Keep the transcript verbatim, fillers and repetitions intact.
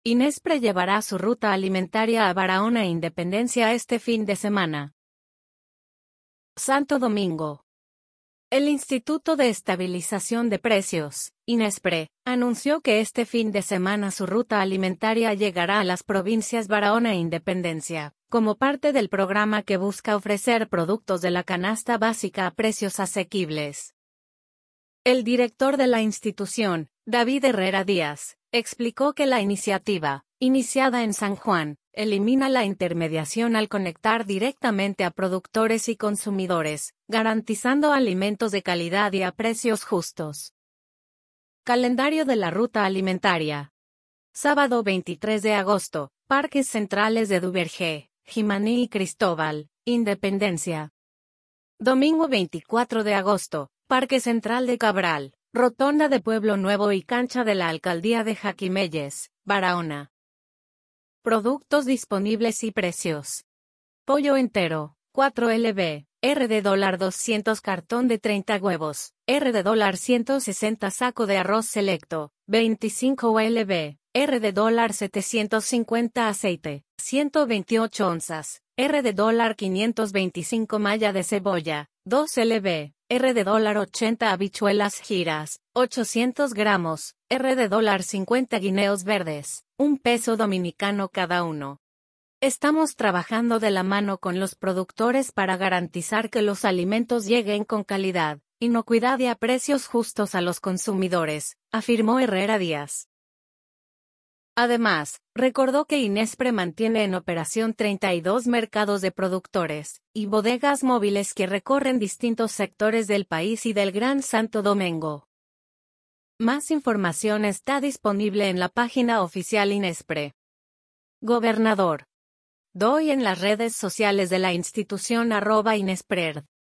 Inespre llevará su ruta alimentaria a Barahona e Independencia este fin de semana. Santo Domingo. El Instituto de Estabilización de Precios, Inespre, anunció que este fin de semana su ruta alimentaria llegará a las provincias Barahona e Independencia, como parte del programa que busca ofrecer productos de la canasta básica a precios asequibles. El director de la institución, David Herrera Díaz, explicó que la iniciativa, iniciada en San Juan, elimina la intermediación al conectar directamente a productores y consumidores, garantizando alimentos de calidad y a precios justos. Calendario de la ruta alimentaria. Sábado veintitrés de agosto, Parques Centrales de Duvergé, Jimaní y Cristóbal, Independencia. Domingo veinticuatro de agosto, Parque Central de Cabral, Rotonda de Pueblo Nuevo y Cancha de la Alcaldía de Jaquimelles, Barahona. Productos disponibles y precios. Pollo entero, cuatro libras, R de dólar doscientos cartón de treinta huevos, R de dólar ciento sesenta saco de arroz selecto, veinticinco libras, R de dólar setecientos cincuenta aceite, ciento veintiocho onzas, R de dólar quinientos veinticinco malla de cebolla, doce libras, R de dólar ochenta habichuelas giras, ochocientos gramos, R de dólar cincuenta guineos verdes, un peso dominicano cada uno. Estamos trabajando de la mano con los productores para garantizar que los alimentos lleguen con calidad, inocuidad y a precios justos a los consumidores, afirmó Herrera Díaz. Además, recordó que Inespre mantiene en operación treinta y dos mercados de productores y bodegas móviles que recorren distintos sectores del país y del Gran Santo Domingo. Más información está disponible en la página oficial Inespre. Gobernador. Doy en las redes sociales de la institución arroba Inespred.